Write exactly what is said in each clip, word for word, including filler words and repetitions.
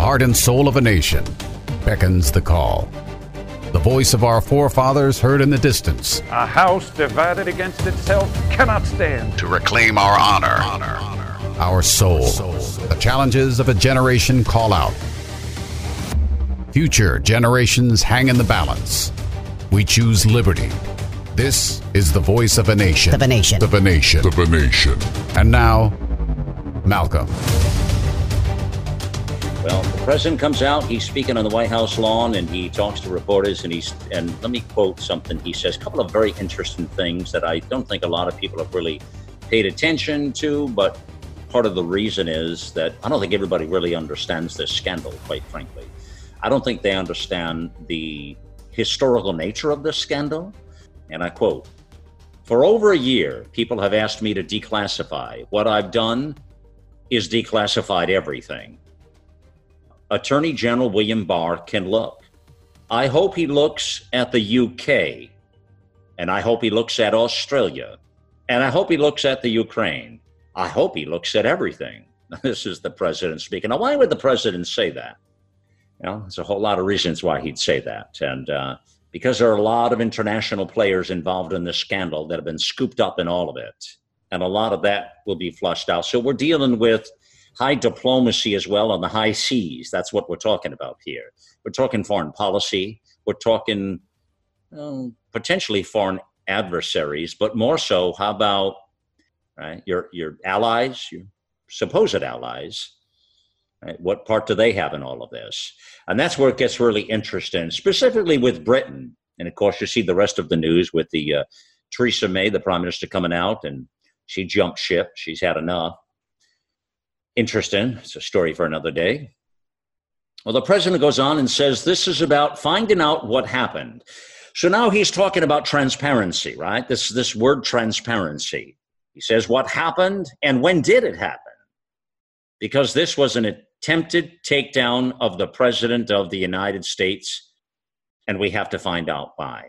heart and soul of a nation, beckons the call. The voice of our forefathers heard in the distance. A house divided against itself cannot stand. To reclaim our honor, honor, our soul. The challenges of a generation call out. Future generations hang in the balance. We choose liberty. This is the voice of a nation. Of a nation. Of a nation. Of a nation. And now, Malcolm. Well, the president comes out, he's speaking on the White House lawn, and he talks to reporters, and he's, and let me quote something he says, a couple of very interesting things that I don't think a lot of people have really paid attention to, but part of the reason is that I don't think everybody really understands this scandal, quite frankly. I don't think they understand the historical nature of this scandal, and I quote, "For over a year, people have asked me to declassify. What I've done is declassified everything. Attorney General William Barr can look. I hope he looks at the U K, and I hope he looks at Australia, and I hope he looks at the Ukraine. I hope he looks at everything." This is the president speaking. Now, why would the president say that? Well, there's a whole lot of reasons why he'd say that. And uh, because there are a lot of international players involved in this scandal that have been scooped up in all of it, and a lot of that will be flushed out. So we're dealing with high diplomacy as well on the high seas. That's what we're talking about here. We're talking foreign policy. We're talking well, potentially foreign adversaries, but more so, how about right, your your allies, your supposed allies? Right? What part do they have in all of this? And that's where it gets really interesting, specifically with Britain. And of course, you see the rest of the news with the uh, Theresa May, the prime minister, coming out, and she jumped ship. She's had enough. Interesting. It's a story for another day. Well, the president goes on and says this is about finding out what happened. So now he's talking about transparency, right? This, this word transparency. He says what happened and when did it happen? Because this was an attempted takedown of the president of the United States, and we have to find out why.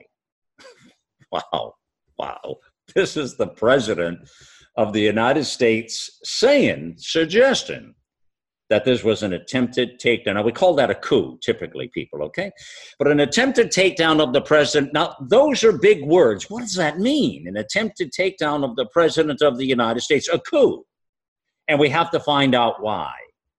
Wow. Wow. This is the president of the United States saying, suggesting that this was an attempted takedown. Now, we call that a coup, typically, people, okay? But an attempted takedown of the president, now, those are big words. What does that mean? An attempted takedown of the president of the United States, a coup. And we have to find out why.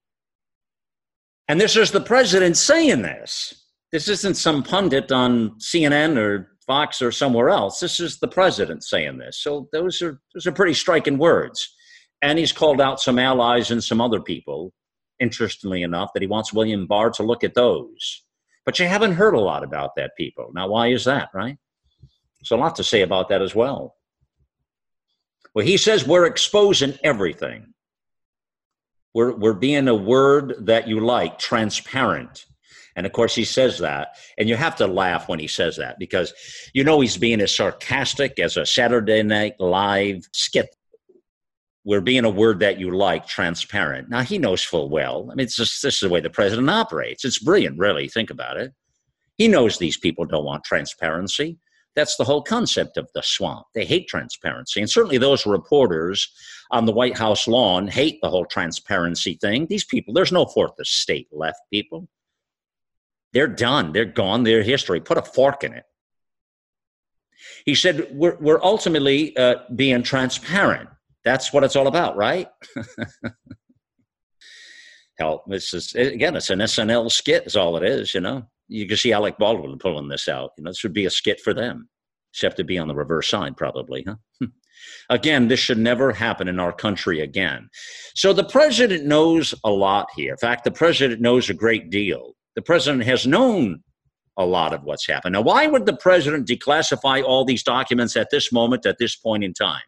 And this is the president saying this. This isn't some pundit on C N N or Fox or somewhere else. This is the president saying this. So those are those are pretty striking words. And he's called out some allies and some other people, interestingly enough, that he wants William Barr to look at those. But you haven't heard a lot about that, people. Now, why is that, right? There's a lot to say about that as well. Well, he says we're exposing everything. We're, we're being a word that you like, transparent. And of course, he says that. And you have to laugh when he says that because you know he's being as sarcastic as a Saturday Night Live skit. We're being a word that you like, transparent. Now, he knows full well. I mean, it's just, this is the way the president operates. It's brilliant, really. Think about it. He knows these people don't want transparency. That's the whole concept of the swamp. They hate transparency. And certainly those reporters on the White House lawn hate the whole transparency thing. These people, there's no fourth estate left, people. They're done. They're gone. They're history. Put a fork in it. He said, we're, we're ultimately uh, being transparent. That's what it's all about, right? Hell, this is, again, it's an S N L skit is all it is, you know. You can see Alec Baldwin pulling this out. You know, this would be a skit for them, except to be on the reverse side probably, huh? Again, this should never happen in our country again. So the president knows a lot here. In fact, the president knows a great deal. The president has known a lot of what's happened. Now, why would the president declassify all these documents at this moment, at this point in time?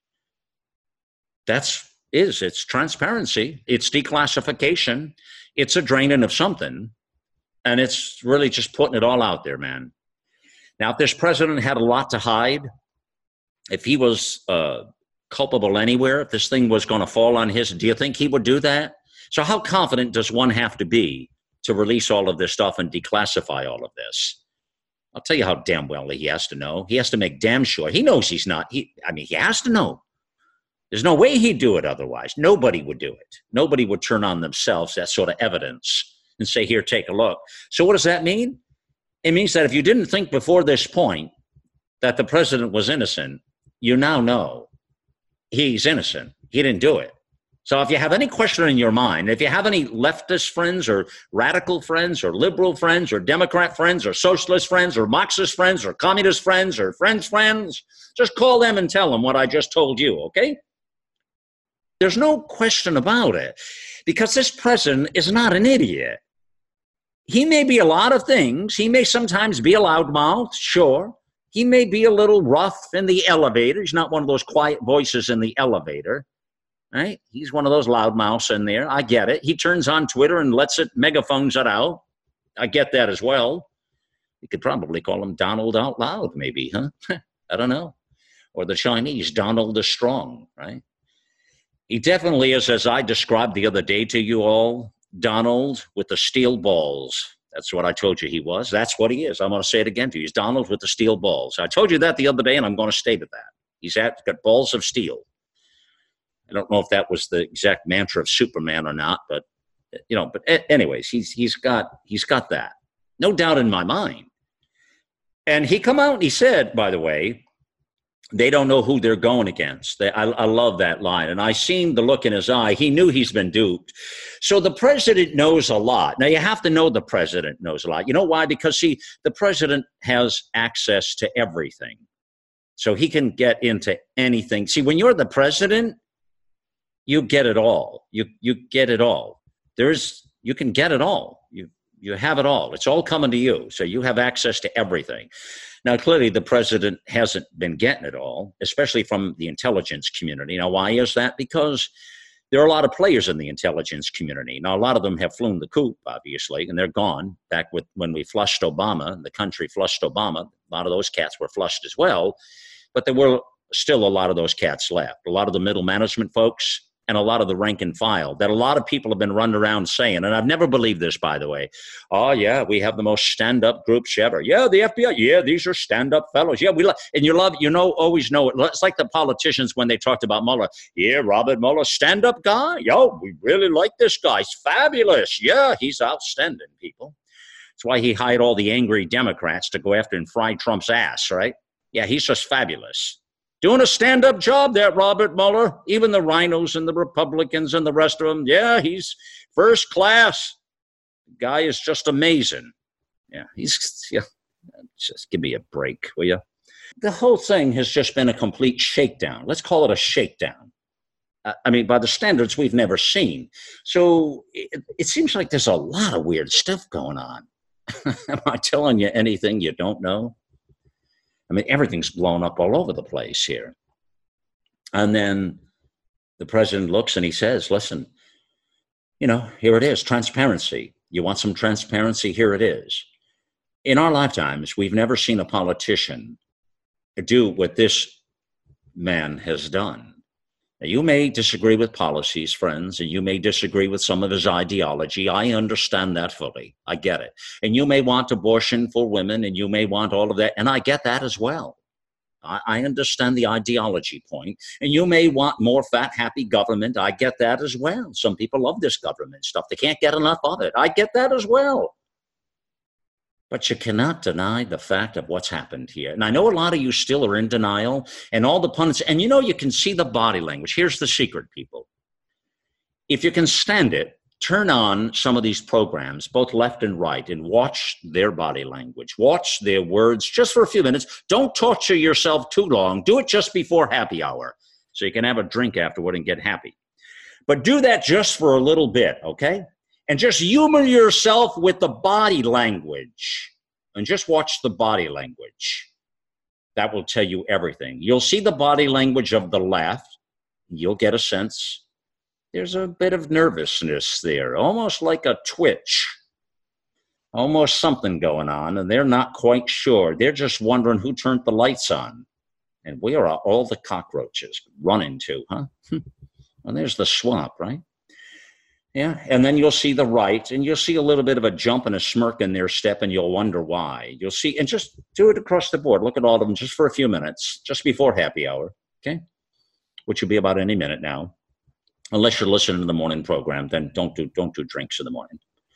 That's is, it's transparency, it's declassification, it's a draining of something, and it's really just putting it all out there, man. Now, if this president had a lot to hide, if he was uh, culpable anywhere, if this thing was going to fall on his, do you think he would do that? So how confident does one have to be to release all of this stuff and declassify all of this? I'll tell you how damn well he has to know. He has to make damn sure. He knows he's not. He, I mean, he has to know. There's no way he'd do it otherwise. Nobody would do it. Nobody would turn on themselves that sort of evidence and say, here, take a look. So what does that mean? It means that if you didn't think before this point that the president was innocent, you now know he's innocent. He didn't do it. So if you have any question in your mind, if you have any leftist friends or radical friends or liberal friends or Democrat friends or socialist friends or Marxist friends or communist friends or friends' friends, just call them and tell them what I just told you, okay? There's no question about it, because this president is not an idiot. He may be a lot of things. He may sometimes be a loudmouth, sure. He may be a little rough in the elevator. He's not one of those quiet voices in the elevator. Right? He's one of those loudmouths in there. I get it. He turns on Twitter and lets it, megaphones it out. I get that as well. You could probably call him Donald out loud, maybe, huh? I don't know. Or the Chinese, Donald the Strong, right? He definitely is, as I described the other day to you all, Donald with the steel balls. That's what I told you he was. That's what he is. I'm going to say it again to you. He's Donald with the steel balls. I told you that the other day, and I'm going to state it that. He's at, got balls of steel. I don't know if that was the exact mantra of Superman or not, but you know, but anyways, he's he's got he's got that. No doubt in my mind. And he come out and he said, by the way, they don't know who they're going against. They, I, I love that line. And I seen the look in his eye. He knew he's been duped. So the president knows a lot. Now, you have to know the president knows a lot. You know why? Because, see, the president has access to everything. So he can get into anything. See, when you're the president, you get it all. You you get it all. There's you can get it all. You you have it all. It's all coming to you. So you have access to everything. Now, clearly, the president hasn't been getting it all, especially from the intelligence community. Now, why is that? Because there are a lot of players in the intelligence community. Now, a lot of them have flown the coop, obviously, and they're gone. Back with when we flushed Obama, the country flushed Obama, a lot of those cats were flushed as well. But there were still a lot of those cats left. A lot of the middle management folks, and a lot of the rank and file that a lot of people have been running around saying, and I've never believed this, by the way. Oh, yeah, we have the most stand-up groups ever. Yeah, the F B I. Yeah, these are stand-up fellows. Yeah, we love, and you love, you know, always know it. It's like the politicians when they talked about Mueller. Yeah, Robert Mueller, stand-up guy. Yo, we really like this guy. He's fabulous. Yeah, he's outstanding, people. That's why he hired all the angry Democrats to go after and fry Trump's ass, right? Yeah, he's just fabulous. Doing a stand-up job there, Robert Mueller. Even the rhinos and the Republicans and the rest of them. Yeah, he's first class. The guy is just amazing. Yeah, he's, yeah, just give me a break, will you? The whole thing has just been a complete shakedown. Let's call it a shakedown. I mean, by the standards we've never seen. So it, it seems like there's a lot of weird stuff going on. Am I telling you anything you don't know? I mean, everything's blown up all over the place here. And then the president looks and he says, listen, you know, here it is, transparency. You want some transparency? Here it is. In our lifetimes, we've never seen a politician do what this man has done. Now, you may disagree with policies, friends, and you may disagree with some of his ideology. I understand that fully. I get it. And you may want abortion for women, and you may want all of that, and I get that as well. I, I understand the ideology point, and you may want more fat, happy government. I get that as well. Some people love this government stuff. They can't get enough of it. I get that as well. But you cannot deny the fact of what's happened here. And I know a lot of you still are in denial, and all the pundits, and you know, you can see the body language. Here's the secret, people. If you can stand it, turn on some of these programs, both left and right, and watch their body language. Watch their words just for a few minutes. Don't torture yourself too long. Do it just before happy hour so you can have a drink afterward and get happy. But do that just for a little bit, okay? And just humor yourself with the body language. And just watch the body language. That will tell you everything. You'll see the body language of the left. You'll get a sense. There's a bit of nervousness there, almost like a twitch. Almost something going on, and they're not quite sure. They're just wondering who turned the lights on. And where are all the cockroaches running to, huh? Well, there's the swamp, right? Yeah, and then you'll see the right, and you'll see a little bit of a jump and a smirk in their step, and you'll wonder why. You'll see, and just do it across the board. Look at all of them just for a few minutes, just before happy hour, okay? Which will be about any minute now. Unless you're listening to the morning program, then don't do don't do drinks in the morning.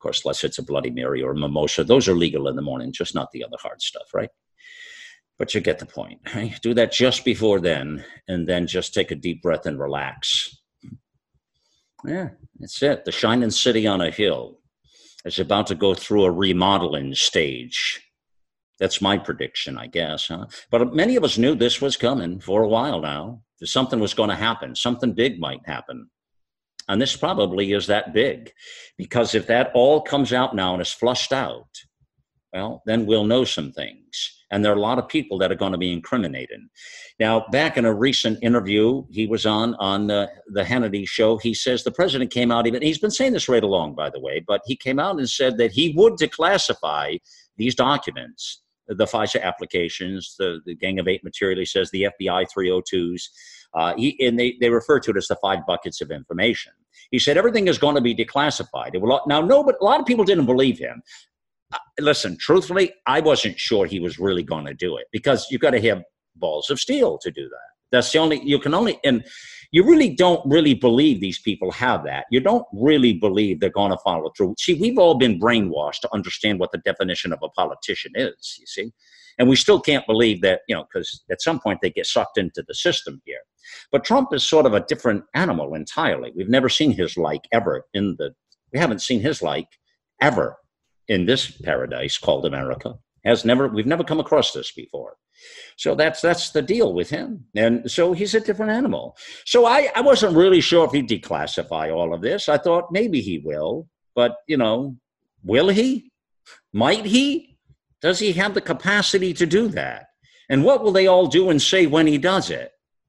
course, unless it's a Bloody Mary or a mimosa. Those are legal in the morning, just not the other hard stuff, right? But you get the point. Right? Do that just before then, and then just take a deep breath and relax. Yeah, that's it. The shining city on a hill is about to go through a remodeling stage. That's my prediction, I guess. Huh? But many of us knew this was coming for a while now. Something was going to happen. Something big might happen. And this probably is that big. Because if that all comes out now and is flushed out, well, then we'll know some things. And there are a lot of people that are going to be incriminated. Now, back in a recent interview he was on, on the, the Hannity show, he says the president came out, even he's been saying this right along, by the way, but he came out and said that he would declassify these documents, the FISA applications, the, the Gang of Eight material, he says, the F B I three oh twos, uh, he, and they, they refer to it as the five buckets of information. He said everything is going to be declassified. It will, now, no, but a lot of people didn't believe him. Uh, listen, truthfully, I wasn't sure he was really going to do it because you've got to have balls of steel to do that. That's the only, you can only, and you really don't really believe these people have that. You don't really believe they're going to follow through. See, we've all been brainwashed to understand what the definition of a politician is, you see. And we still can't believe that, you know, because at some point they get sucked into the system here. But Trump is sort of a different animal entirely. We've never seen his like ever in the, we haven't seen his like ever in this paradise called America. Has never, we've never come across this before. So that's that's the deal with him. And so he's a different animal. So I, I wasn't really sure if he'd declassify all of this. I thought maybe he will. But, you know, will he? Might he? Does he have the capacity to do that? And what will they all do and say when he does it?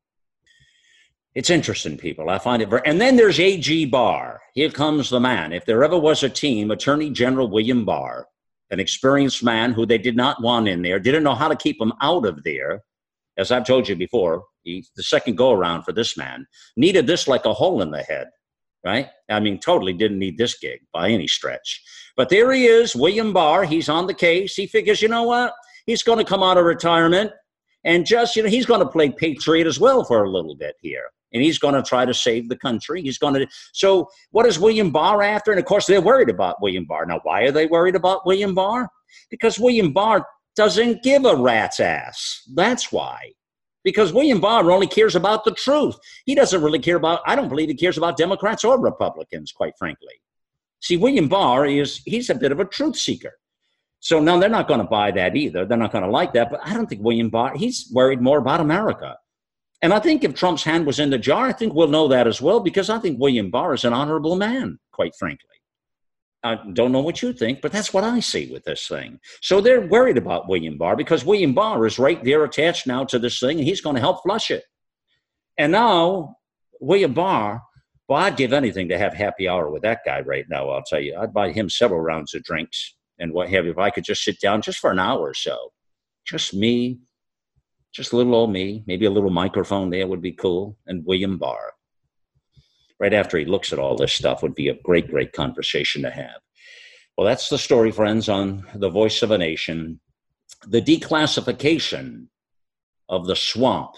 It's interesting, people. I find it very, and then there's A G Barr. Here comes the man. If there ever was a team, Attorney General William Barr, an experienced man who they did not want in there, didn't know how to keep him out of there. As I've told you before, he, the second go around for this man needed this like a hole in the head, right? I mean, totally didn't need this gig by any stretch. But there he is, William Barr. He's on the case. He figures, you know what? He's going to come out of retirement and just, you know, he's going to play patriot as well for a little bit here. And he's going to try to save the country. He's going to. So what is William Barr after? And of course, they're worried about William Barr. Now, why are they worried about William Barr? Because William Barr doesn't give a rat's ass. That's why. Because William Barr only cares about the truth. He doesn't really care about, I don't believe he cares about Democrats or Republicans, quite frankly. See, William Barr is, he's a bit of a truth seeker. So no, they're not going to buy that either. They're not going to like that. But I don't think William Barr, he's worried more about America. And I think if Trump's hand was in the jar, I think we'll know that as well, because I think William Barr is an honorable man, quite frankly. I don't know what you think, but that's what I see with this thing. So they're worried about William Barr because William Barr is right there attached now to this thing, and he's going to help flush it. And now, William Barr, well, I'd give anything to have happy hour with that guy right now, I'll tell you. I'd buy him several rounds of drinks and what have you, if I could just sit down just for an hour or so. Just me. Just a little old me, maybe a little microphone there would be cool, and William Barr. Right after he looks at all this stuff would be a great, great conversation to have. Well, that's the story, friends, on The Voice of a Nation. The declassification of the swamp.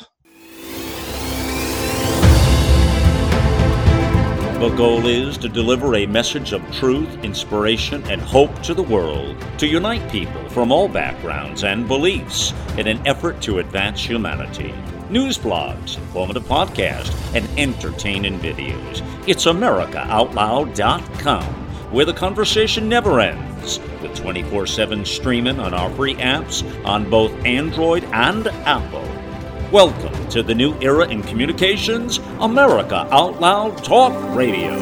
The goal is to deliver a message of truth, inspiration, and hope to the world, to unite people from all backgrounds and beliefs in an effort to advance humanity. News blogs, informative podcasts, and entertaining videos. It's America Out Loud dot com, where the conversation never ends, with twenty-four seven streaming on our free apps on both Android and Apple. Welcome to the new era in communications, America Out Loud Talk Radio.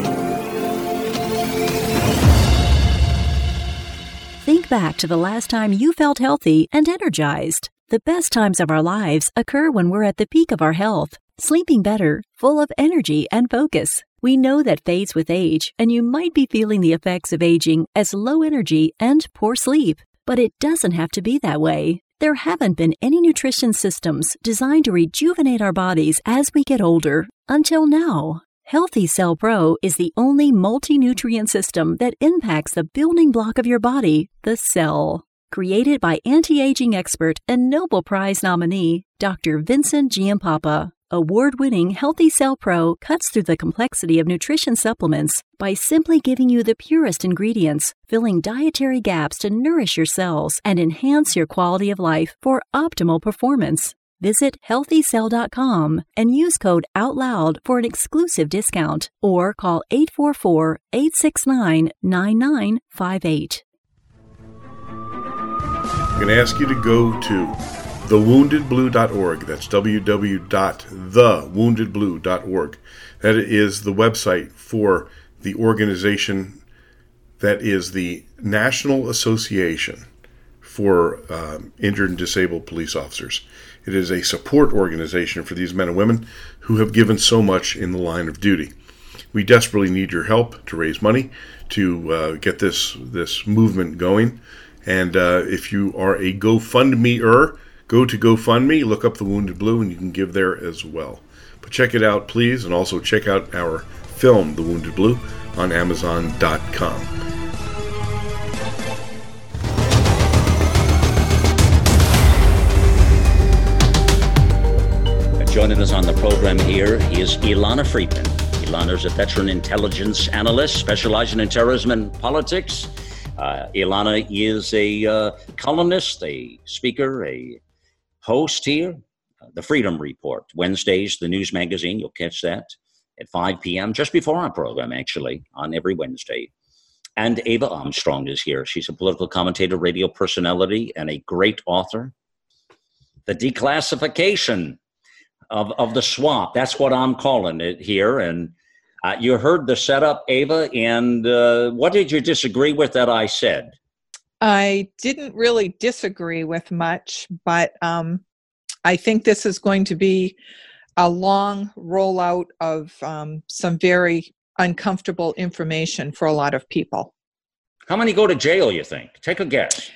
Think back to the last time you felt healthy and energized. The best times of our lives occur when we're at the peak of our health, sleeping better, full of energy and focus. We know that fades with age, and you might be feeling the effects of aging as low energy and poor sleep. But it doesn't have to be that way. There haven't been any nutrition systems designed to rejuvenate our bodies as we get older until now. Healthy Cell Pro is the only multi-nutrient system that impacts the building block of your body, the cell. Created by anti-aging expert and Nobel Prize nominee, Doctor Vincent Giampapa. Award-winning Healthy Cell Pro cuts through the complexity of nutrition supplements by simply giving you the purest ingredients, filling dietary gaps to nourish your cells and enhance your quality of life for optimal performance. Visit healthy cell dot com and use code OUTLOUD for an exclusive discount or call eight four four, eight six nine, nine nine five eight. I'm going to ask you to go to the wounded blue dot org. That's w w w dot the wounded blue dot org. That is the website for the organization that is the National Association for um, Injured and Disabled Police Officers. It is a support organization for these men and women who have given so much in the line of duty. We desperately need your help to raise money to uh, get this this movement going. And uh, if you are a GoFundMe-er, go to GoFundMe, look up The Wounded Blue, and you can give there as well. But check it out, please, and also check out our film, The Wounded Blue, on amazon dot com. Joining us on the program here is Ilana Freedman. Ilana is a veteran intelligence analyst specializing in terrorism and politics. Uh, Ilana is a uh, columnist, a speaker, a host here. Uh, the Freedom Report, Wednesdays, the news magazine. You'll catch that at five p.m., just before our program, actually, on every Wednesday. And Ava Armstrong is here. She's a political commentator, radio personality, and a great author. The Declassification of of the swamp. That's what I'm calling it here. And uh, you heard the setup, Ava, and uh, what did you disagree with that I said? I didn't really disagree with much, but um, I think this is going to be a long rollout of um, some very uncomfortable information for a lot of people. How many go to jail, you think? Take a guess.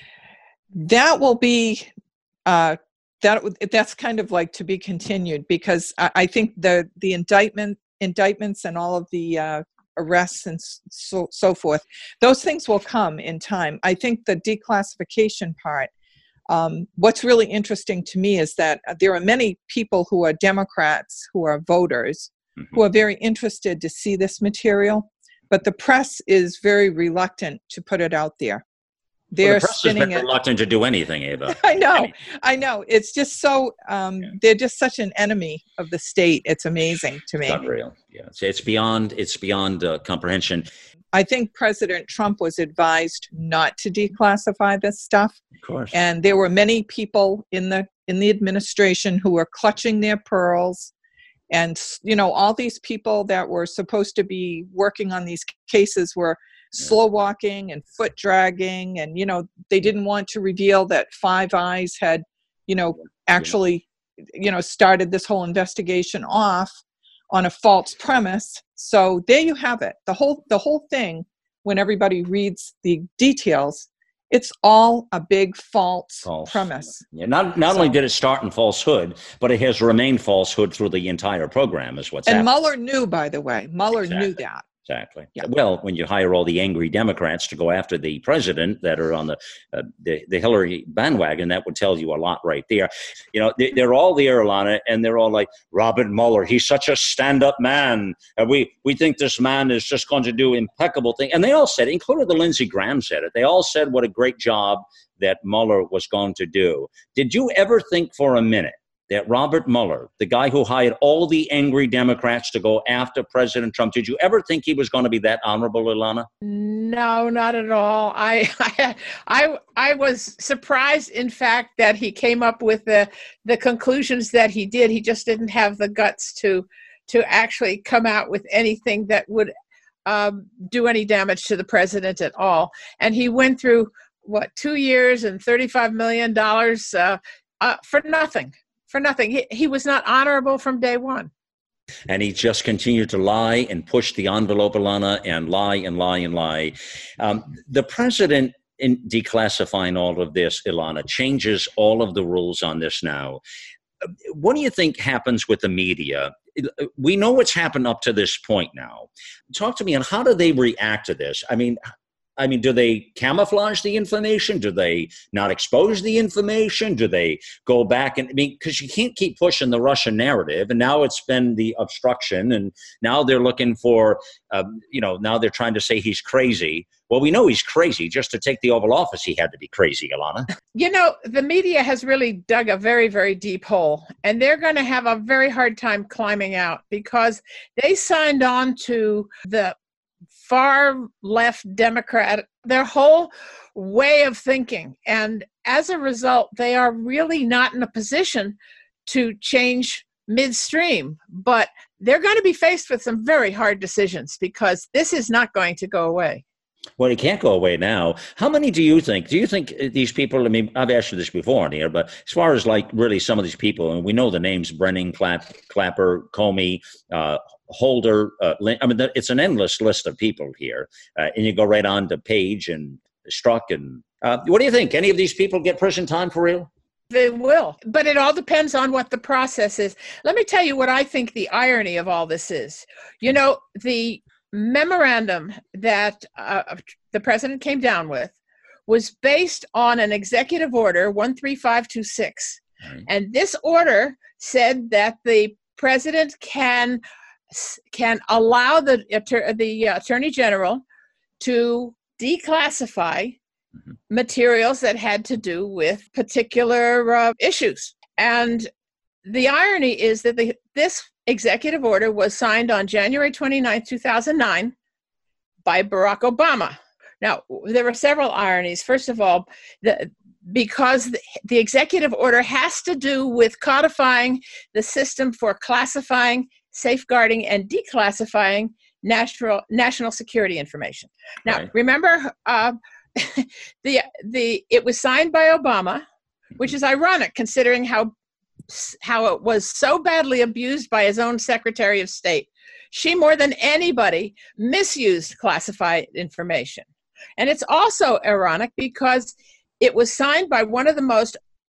That will be... Uh, That that's kind of like to be continued, because I, I think the the indictment indictments and all of the uh, arrests and so so forth, those things will come in time. I think the declassification part. Um, what's really interesting to me is that there are many people who are Democrats, who are voters, mm-hmm. who are very interested to see this material, but the press is very reluctant to put it out there. They're well, the press spinning has been it. reluctant to do anything, Ava. I know, I know. It's just so, um, yeah. they're just such an enemy of the state. It's amazing to me. It's unreal. Yeah, it's, it's beyond, it's beyond uh, comprehension. I think President Trump was advised not to declassify this stuff. Of course. And there were many people in the in the administration who were clutching their pearls. And, you know, all these people that were supposed to be working on these cases were slow walking and foot dragging, and you know they didn't want to reveal that Five Eyes had, you know, actually, you know, started this whole investigation off on a false premise. So there you have it. The whole the whole thing. When everybody reads the details, it's all a big false, false. premise. Yeah, not not so, only did it start in falsehood, but it has remained falsehood through the entire program. Is what's and happening. Mueller knew, by the way. Mueller exactly. knew that. Exactly. Yeah. Well, when you hire all the angry Democrats to go after the president that are on the uh, the, the Hillary bandwagon, that would tell you a lot right there. You know, they, they're all there, Ilana, and they're all like, Robert Mueller, he's such a stand-up man. And we, we think this man is just going to do impeccable things. And they all said, including the Lindsey Graham said it, they all said what a great job that Mueller was going to do. Did you ever think for a minute that Robert Mueller, the guy who hired all the angry Democrats to go after President Trump, did you ever think he was going to be that honorable, Ilana? No, not at all. I, I, I, I was surprised, in fact, that he came up with the the conclusions that he did. He just didn't have the guts to to actually come out with anything that would um, do any damage to the president at all. And he went through what two years and thirty-five million dollars uh, uh, for nothing. For nothing. He, he was not honorable from day one. And he just continued to lie and push the envelope, Ilana, and lie and lie and lie. Um, the president, in declassifying all of this, Ilana, changes all of the rules on this now. What do you think happens with the media? We know what's happened up to this point now. Talk to me on how do they react to this? I mean, I mean, do they camouflage the information? Do they not expose the information? Do they go back and, I mean, because you can't keep pushing the Russian narrative. And now it's been the obstruction. And now they're looking for, um, you know, now they're trying to say he's crazy. Well, we know he's crazy. Just to take the Oval Office, he had to be crazy, Ilana. You know, the media has really dug a very, very deep hole, and they're going to have a very hard time climbing out because they signed on to the far left Democrat, their whole way of thinking. And as a result, they are really not in a position to change midstream. But they're going to be faced with some very hard decisions because this is not going to go away. Well, it can't go away now. How many do you think? Do you think these people, I mean, I've asked you this before on here, but as far as like really some of these people, and we know the names, Brennan, Clapp, Clapper, Comey, uh, Holder, uh, I mean, it's an endless list of people here. Uh, and you go right on to Page and Strzok. And uh, what do you think? Any of these people get prison time for real? They will, but it all depends on what the process is. Let me tell you what I think the irony of all this is. You know, the memorandum that uh, the president came down with was based on an executive order one three five two six. Right. And this order said that the president can can allow the, the attorney general to declassify mm-hmm. materials that had to do with particular uh, issues. And the irony is that the, this executive order was signed on January twenty-ninth, two thousand nine by Barack Obama. Now, there were several ironies. First of all, the, because the, the executive order has to do with codifying the system for classifying, safeguarding, and declassifying national national security information. Now, right. remember, uh, the the it was signed by Obama, which is ironic considering how how it was so badly abused by his own Secretary of State. She, more than anybody, misused classified information. And it's also ironic because it was signed by one of the most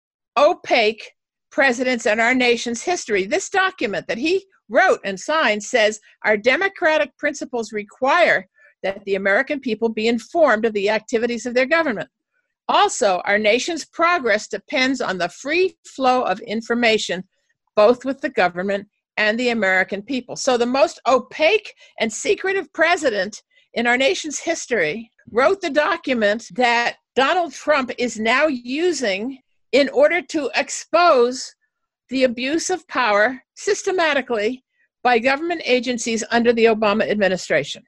opaque presidents in our nation's history. This document that he wrote and signed says, our democratic principles require that the American people be informed of the activities of their government. Also, our nation's progress depends on the free flow of information, both with the government and the American people. So the most opaque and secretive president in our nation's history wrote the document that Donald Trump is now using in order to expose the abuse of power systematically by government agencies under the Obama administration.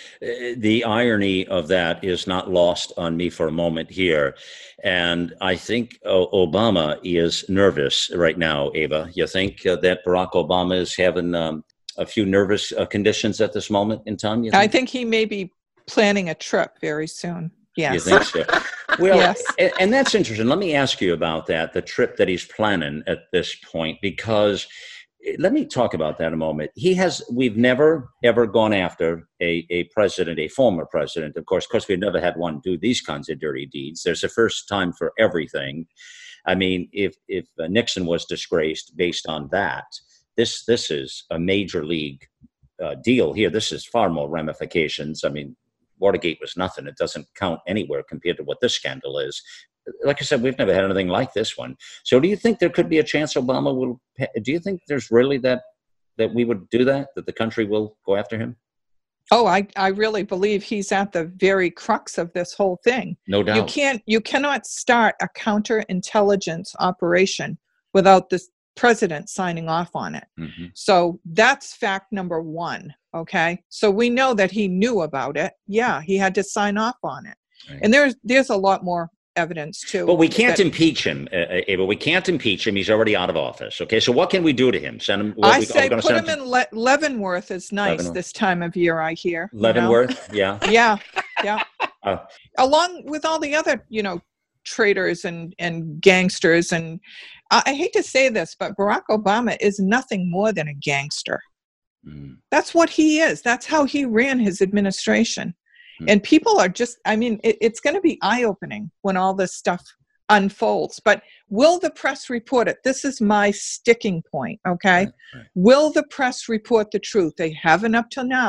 The irony of that is not lost on me for a moment here. And I think uh, Obama is nervous right now, Ava. You think uh, that Barack Obama is having um, a few nervous uh, conditions at this moment in time? You think? I think he may be planning a trip very soon. Yes. You think so? Well, yes. and, and that's interesting. Let me ask you about that, the trip that he's planning at this point, because let me talk about that a moment. He has, we've never, ever gone after a, a president, a former president. Of course, of course, we've never had one do these kinds of dirty deeds. There's a first time for everything. I mean, if, if uh, Nixon was disgraced based on that, this, this is a major league uh, deal here. This is far more ramifications. I mean, Watergate was nothing. It doesn't count anywhere compared to what this scandal is. Like I said, we've never had anything like this one. So do you think there could be a chance Obama will, do you think there's really that, that we would do that, that the country will go after him? Oh, I, I really believe he's at the very crux of this whole thing. No doubt. You can't, you cannot start a counterintelligence operation without the president signing off on it. Mm-hmm. So that's fact number one. Okay. So we know that he knew about it. Yeah. He had to sign off on it. Right. And there's, there's a lot more evidence too. But we can't that, impeach him, uh, Ava. We can't impeach him. He's already out of office. Okay, so what can we do to him? Send him. I we, say put him, him in Le- Leavenworth is nice Leavenworth. This time of year. I hear Leavenworth. You know? Yeah. Yeah, yeah. uh, Along with all the other, you know, traitors and and gangsters, and I, I hate to say this, but Barack Obama is nothing more than a gangster. Mm. That's what he is. That's how he ran his administration. Mm. And people are just, I mean, it, it's going to be eye-opening when all this stuff unfolds. But will the press report it? This is my sticking point, okay? Right, right. Will the press report the truth? They haven't up till now.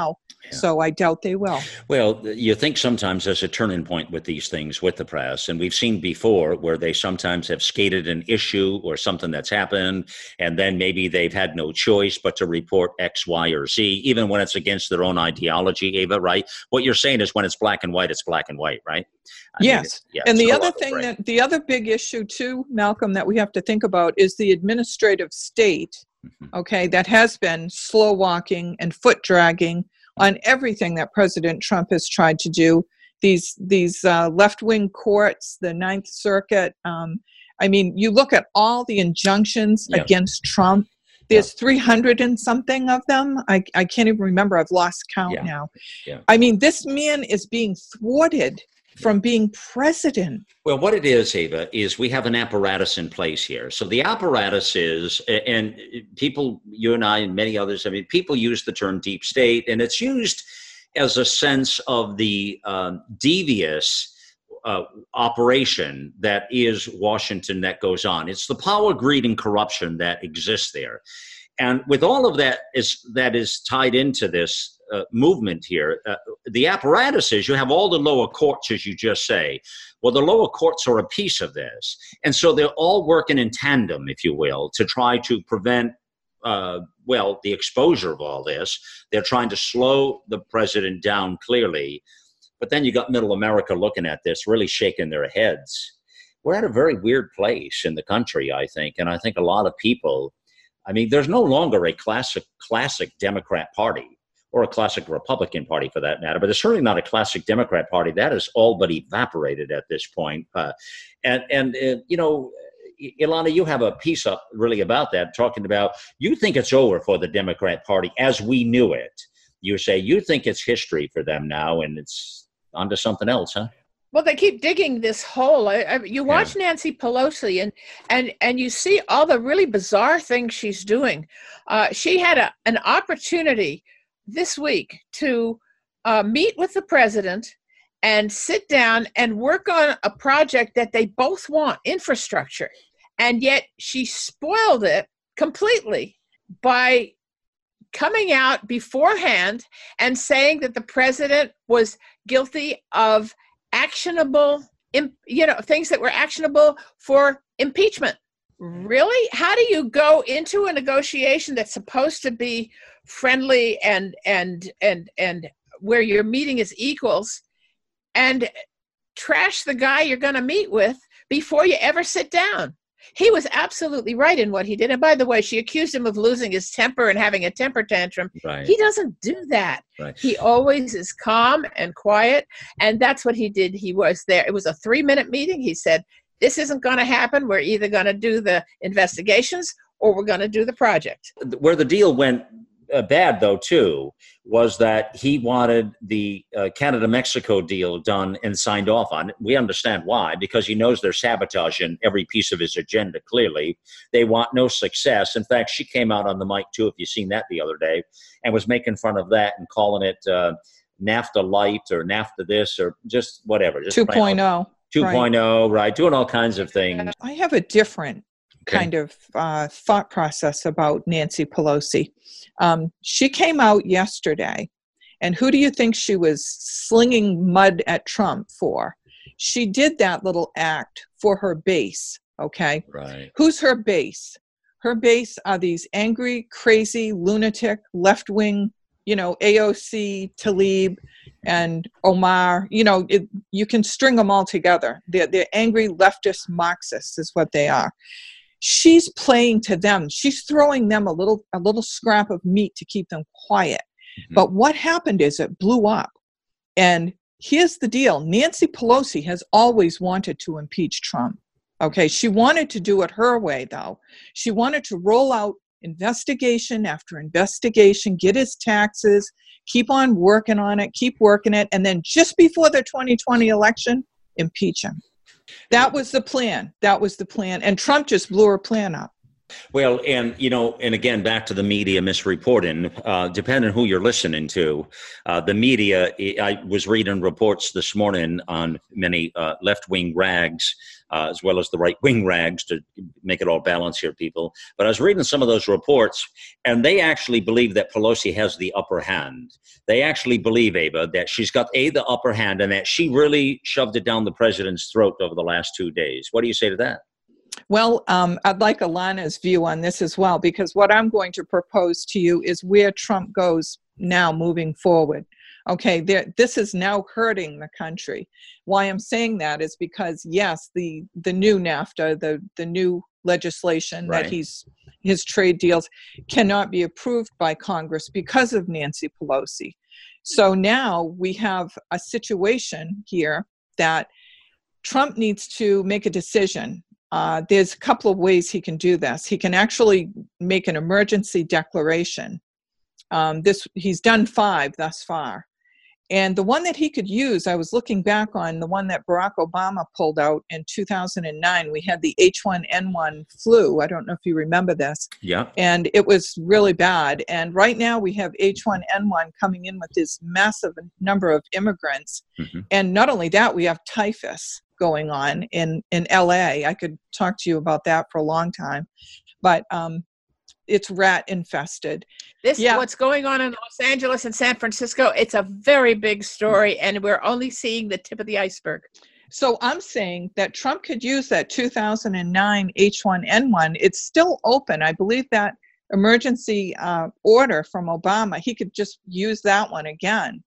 So I doubt they will. Well, you think sometimes there's a turning point with these things with the press, and we've seen before where they sometimes have skated an issue or something that's happened, and then maybe they've had no choice but to report X, Y, or Z, even when it's against their own ideology, Ava, right? What you're saying is when it's black and white, it's black and white, right? I yes. Mean, yeah, and the no other thing break. that, the other big issue too, Malcolm, that we have to think about is the administrative state, mm-hmm. okay, that has been slow walking and foot dragging on everything that President Trump has tried to do. These these uh, left-wing courts, the Ninth Circuit. Um, I mean, you look at all the injunctions yeah. against Trump. There's yeah. three hundred and something of them. I, I can't even remember. I've lost count yeah. now. Yeah. I mean, this man is being thwarted from being president. Well, what it is, Ava, is we have an apparatus in place here. So the apparatus is, and people, you and I and many others, I mean, people use the term deep state, and it's used as a sense of the um, devious uh, operation that is Washington that goes on. It's the power, greed, and corruption that exists there. And with all of that is that is tied into this uh, movement here, uh, the apparatus is you have all the lower courts, as you just say. Well, the lower courts are a piece of this. And so they're all working in tandem, if you will, to try to prevent, uh, well, the exposure of all this. They're trying to slow the president down clearly. But then you got middle America looking at this, really shaking their heads. We're at a very weird place in the country, I think. And I think a lot of people, I mean, there's no longer a classic classic Democrat Party or a classic Republican Party for that matter, but it's certainly not a classic Democrat Party. That is all but evaporated at this point. Uh, and, and uh, you know, Ilana, you have a piece up really about that, talking about you think it's over for the Democrat Party as we knew it. You say you think it's history for them now and it's onto something else, huh? Well, they keep digging this hole. I, I, you watch yeah. Nancy Pelosi, and and and you see all the really bizarre things she's doing. Uh, she had a, an opportunity this week to uh, meet with the president and sit down and work on a project that they both want, infrastructure, and yet she spoiled it completely by coming out beforehand and saying that the president was guilty of actionable, you know, things that were actionable for impeachment. Really? How do you go into a negotiation that's supposed to be friendly and and and and where you're meeting as equals and trash the guy you're going to meet with before you ever sit down? He was absolutely right in what he did. And by the way, she accused him of losing his temper and having a temper tantrum. Right. He doesn't do that. Right. He always is calm and quiet. And that's what he did. He was there. It was a three minute meeting. He said, this isn't going to happen. We're either going to do the investigations or we're going to do the project. Where the deal went uh, bad, though, too, was that he wanted the uh, Canada-Mexico deal done and signed off on. We understand why, because he knows they're sabotaging every piece of his agenda, clearly. They want no success. In fact, she came out on the mic, too, if you've seen that the other day, and was making fun of that and calling it uh, NAFTA light or NAFTA this or just whatever. Just two point oh. two point oh, right. right, doing all kinds of things. I have a different okay. kind of uh, thought process about Nancy Pelosi. Um, she came out yesterday, and who do you think she was slinging mud at Trump for? She did that little act for her base, okay? Right. Who's her base? Her base are these angry, crazy, lunatic, left-wing, you know, A O C, Tlaib, and Omar. You know, it, you can string them all together. They're, they're angry leftist Marxists is what they are. She's playing to them. She's throwing them a little a little scrap of meat to keep them quiet. Mm-hmm. But what happened is it blew up. And here's the deal. Nancy Pelosi has always wanted to impeach Trump. Okay, she wanted to do it her way, though. She wanted to roll out investigation after investigation, get his taxes, keep on working on it, keep working it, and then just before the twenty twenty election, impeach him. That was the plan. That was the plan. And Trump just blew her plan up. Well, and, you know, and again, back to the media misreporting, uh, depending on who you're listening to, uh, the media, I was reading reports this morning on many uh, left-wing rags, uh, as well as the right-wing rags, to make it all balance here, people. But I was reading some of those reports, and they actually believe that Pelosi has the upper hand. They actually believe, Ava, that she's got, A, the upper hand, and that she really shoved it down the president's throat over the last two days. What do you say to that? Well, um, I'd like Alana's view on this as well, because what I'm going to propose to you is where Trump goes now moving forward. Okay, there, this is now hurting the country. Why I'm saying that is because, yes, the, the new NAFTA, the, the new legislation Right. that he's his trade deals cannot be approved by Congress because of Nancy Pelosi. So now we have a situation here that Trump needs to make a decision. Uh, there's a couple of ways he can do this. He can actually make an emergency declaration. Um, this he's done five thus far. And the one that he could use, I was looking back on the one that Barack Obama pulled out in two thousand nine. We had the H one N one flu. I don't know if you remember this. Yeah. And it was really bad. And right now we have H one N one coming in with this massive number of immigrants. Mm-hmm. And not only that, we have typhus going on in, in L A. I could talk to you about that for a long time. But um, it's rat infested. This yeah. What's going on in Los Angeles and San Francisco, it's a very big story, and we're only seeing the tip of the iceberg. So I'm saying that Trump could use that two thousand nine H one N one. It's still open. I believe that emergency uh, order from Obama, he could just use that one again.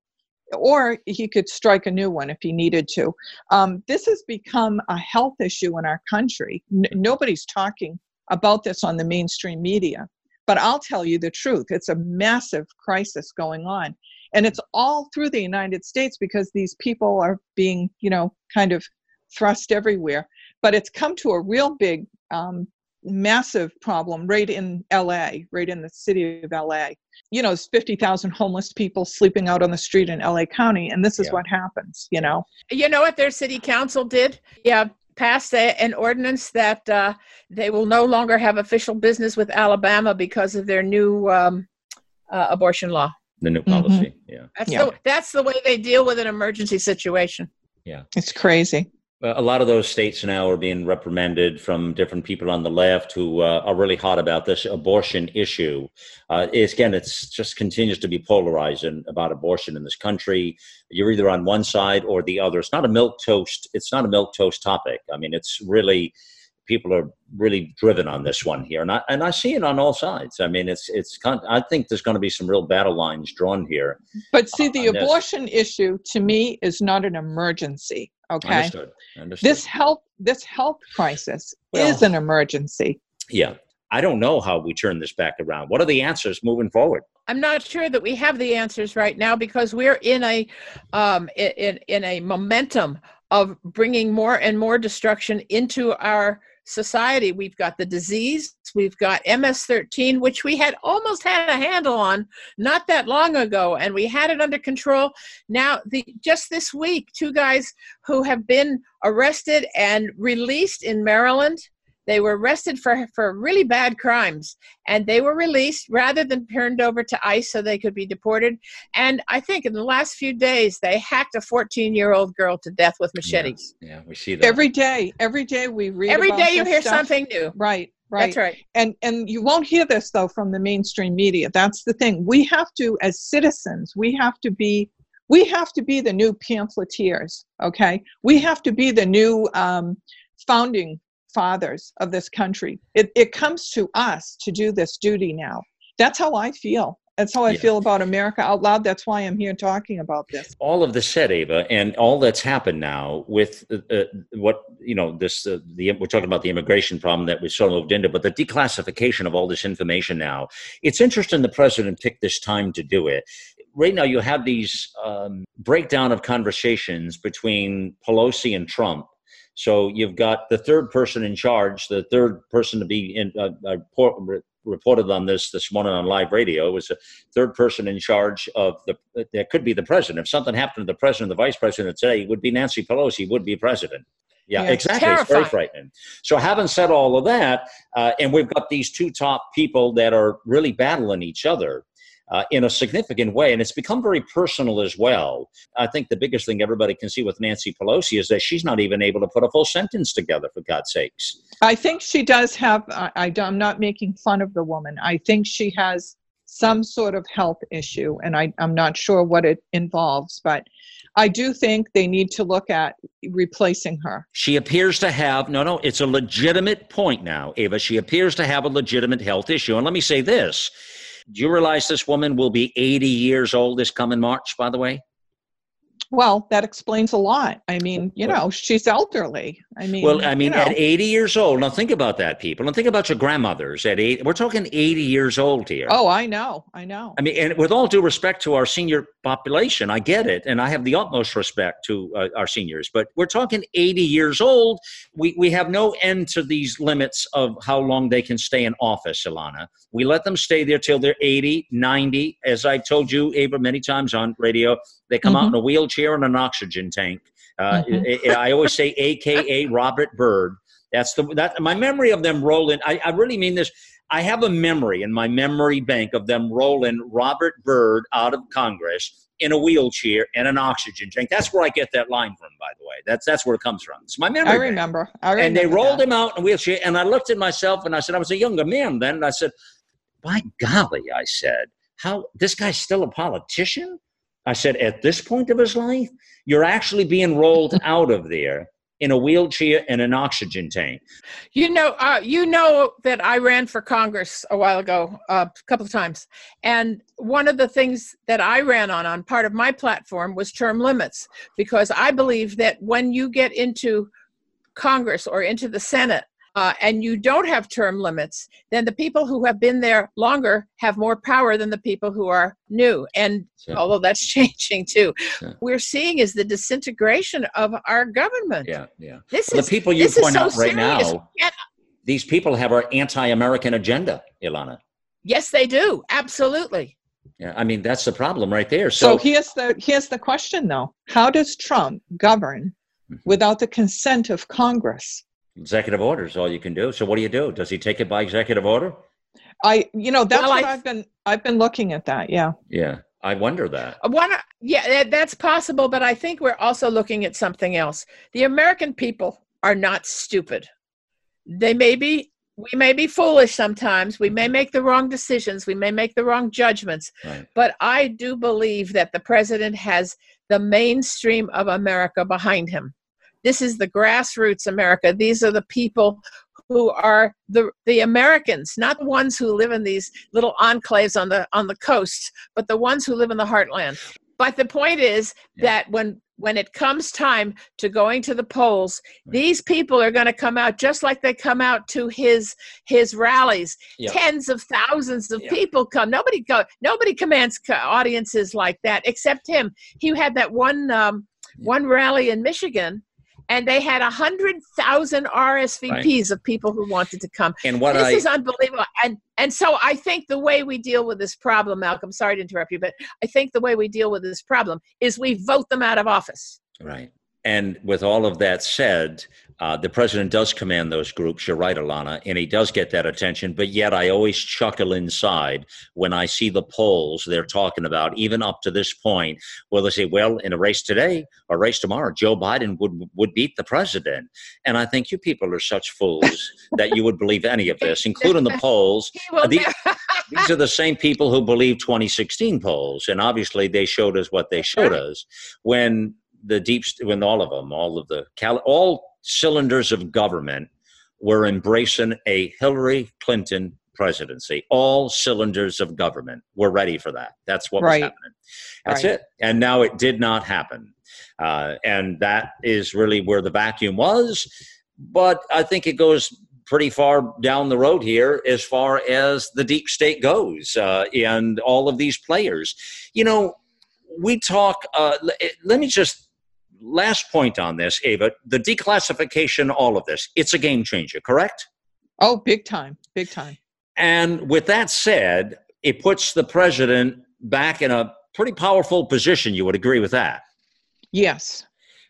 Or he could strike a new one if he needed to. Um, this has become a health issue in our country. N- nobody's talking about this on the mainstream media. But I'll tell you the truth. It's a massive crisis going on. And it's all through the United States because these people are being, you know, kind of thrust everywhere. But it's come to a real big, um, massive problem right in L A, right in the city of L A. You know, there's fifty thousand homeless people sleeping out on the street in L A County. And this is yeah. what happens, you know. You know what their city council did? Yeah. Passed a, an ordinance that uh, they will no longer have official business with Alabama because of their new um, uh, abortion law. The new policy, mm-hmm. yeah. That's, yeah. The, that's the way they deal with an emergency situation. Yeah. It's crazy. A lot of those states now are being reprimanded from different people on the left who uh, are really hot about this abortion issue. Uh, it's, again, it's just continues to be polarizing about abortion in this country. You're either on one side or the other. It's not a milquetoast. It's not a milquetoast topic. I mean, it's really, people are really driven on this one here, and I and I see it on all sides. I mean, it's it's. I think there's going to be some real battle lines drawn here. But see, the uh, abortion this. issue to me is not an emergency. Okay. Understood. Understood. This health this health crisis well, is an emergency. Yeah. I don't know how we turn this back around. What are the answers moving forward? I'm not sure that we have the answers right now because we're in a um, in in a momentum of bringing more and more destruction into our society. We've got the disease, we've got M S thirteen, which we had almost had a handle on not that long ago, and we had it under control. Now, the just this week, two guys who have been arrested and released in Maryland. They were arrested for, for really bad crimes, and they were released rather than turned over to ICE so they could be deported. And I think in the last few days, they hacked a fourteen-year-old girl to death with machetes. Yeah, yeah we see that. Every day, every day we read Every about day you this hear stuff. something new. Right, right. That's right. And, and you won't hear this, though, from the mainstream media. That's the thing. We have to, as citizens, we have to be we have to be the new pamphleteers, okay? We have to be the new um, founding fathers of this country. It, it comes to us to do this duty now. That's how I feel. That's how I yeah. feel about America out loud. That's why I'm here talking about this. All of this said, Ava, and all that's happened now with uh, what, you know, this, uh, the we're talking about the immigration problem that we sort of moved into, but the declassification of all this information now. It's interesting the president picked this time to do it. Right now you have these um, breakdown of conversations between Pelosi and Trump. So you've got the third person in charge, the third person to be in, uh, uh, report, reported on this this morning on live radio. It was a third person in charge of the, that could be the president. If something happened to the president, the vice president today, it would be Nancy Pelosi would be president. Yeah, Yeah, it's exactly. It's very terrifying. frightening. So having said all of that, uh, and we've got these two top people that are really battling each other uh, in a significant way, and it's become very personal as well. I think the biggest thing everybody can see with Nancy Pelosi is that she's not even able to put a full sentence together, for God's sakes. I think she does have, I, I, I'm not making fun of the woman. I think she has some sort of health issue, and I, I'm not sure what it involves, but I do think they need to look at replacing her. She appears to have, no, no, it's a legitimate point now, Ava. She appears to have a legitimate health issue. And let me say this. Do you realize this woman will be eighty years old this coming March, by the way? Well, that explains a lot. I mean, you know, she's elderly. I mean, well, I mean, you know. at eighty years old, now think about that, people. And think about your grandmothers at eight. We're talking eighty years old here. Oh, I know. I know. I mean, and with all due respect to our senior population, I get it. And I have the utmost respect to uh, our seniors. But we're talking eighty years old. We, we have no end to these limits of how long they can stay in office, Ilana. We let them stay there till they're eighty, ninety. As I told you, Ava, many times on radio, they come mm-hmm. out in a wheelchair and an oxygen tank. Uh, mm-hmm. it, it, I always say, A K A Robert Byrd. That's the that my memory of them rolling. I, I really mean this. I have a memory in my memory bank of them rolling Robert Byrd out of Congress in a wheelchair and an oxygen tank. That's where I get that line from, by the way. That's that's where it comes from. It's my memory. I remember. Bank. I remember. And they rolled that. him out in a wheelchair, and I looked at myself and I said, I was a younger man then, and I said, by golly, I said, how this guy's still a politician? I said, at this point of his life, you're actually being rolled out of there in a wheelchair and an oxygen tank. You know, uh, you know that I ran for Congress a while ago, uh, a couple of times. And one of the things that I ran on, on part of my platform was term limits, because I believe that when you get into Congress or into the Senate, Uh, and you don't have term limits, then the people who have been there longer have more power than the people who are new. And sure. although that's changing too, sure. we're seeing is the disintegration of our government. Yeah, yeah. This well, is, the people you point so out right serious. now, these people have our anti-American agenda, Ilana. Yes, they do. Absolutely. Yeah, I mean, that's the problem right there. So, So, here's the here's the question, though. How does Trump govern mm-hmm. without the consent of Congress? Executive order is all you can do. So what do you do? Does he take it by executive order? I, you know, that's well, what I, I've been, I've been looking at that. Yeah. Yeah. I wonder that. One, yeah, that's possible. But I think we're also looking at something else. The American people are not stupid. They may be, we may be foolish sometimes. We may make the wrong decisions. We may make the wrong judgments. Right. But I do believe that the president has the mainstream of America behind him. This is the grassroots America. These are the people who are the the Americans, not the ones who live in these little enclaves on the on the coast, but the ones who live in the heartland. But the point is yeah. that when when it comes time to going to the polls, right. these people are going to come out just like they come out to his his rallies. Yeah. Tens of thousands of yeah. people come. Nobody go. Nobody commands audiences like that except him. He had that one um, yeah. one rally in Michigan. And they had one hundred thousand R S V Ps right. of people who wanted to come. And what this I, is unbelievable. And and so I think the way we deal with this problem, Malcolm, sorry to interrupt you, but I think the way we deal with this problem is we vote them out of office. Right. And with all of that said, uh, the president does command those groups. You're right, Ilana, and he does get that attention. But yet I always chuckle inside when I see the polls they're talking about, even up to this point, where they say, well, in a race today or a race tomorrow, Joe Biden would would beat the president. And I think you people are such fools that you would believe any of this, including the polls. These, these are the same people who believe twenty sixteen polls. And obviously they showed us what they showed us when the deep, when all of them, all of the, all cylinders of government were embracing a Hillary Clinton presidency. All cylinders of government were ready for that. That's what right. was happening. That's right. it. And now it did not happen. Uh, and that is really where the vacuum was. But I think it goes pretty far down the road here as far as the deep state goes uh, and all of these players. You know, we talk, uh, let me just, last point on this, Ava, the declassification, all of this, it's a game changer, correct? Oh, big time, big time. And with that said, it puts the president back in a pretty powerful position. You would agree with that? Yes.